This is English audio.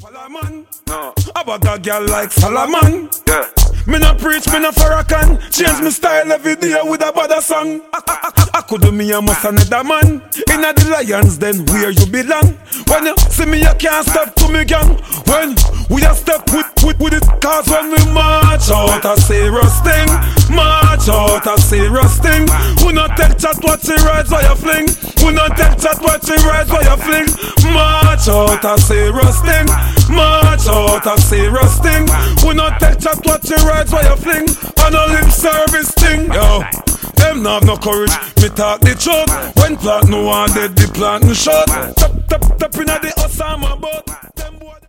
Solomon, no. About a girl like Solomon. Yeah. Me no preach, me no Farrakhan. Change me style every day with a bad song. I could do me a must another man. Inna the Lions then where you belong. When you see me you can't step to me gang. When we a step with it, cause when we march out a serious thing. March out a serious thing. We not take chat what she rides while you fling. We not take chat what she rides while you fling. March out a serious thing. March out a serious thing. We not take chat what she rides while you fling. On a lip service thing. Yo, them not have no courage. Me talk the truth. When plant no one dead, the plant no short. Tap inna the Osama boat.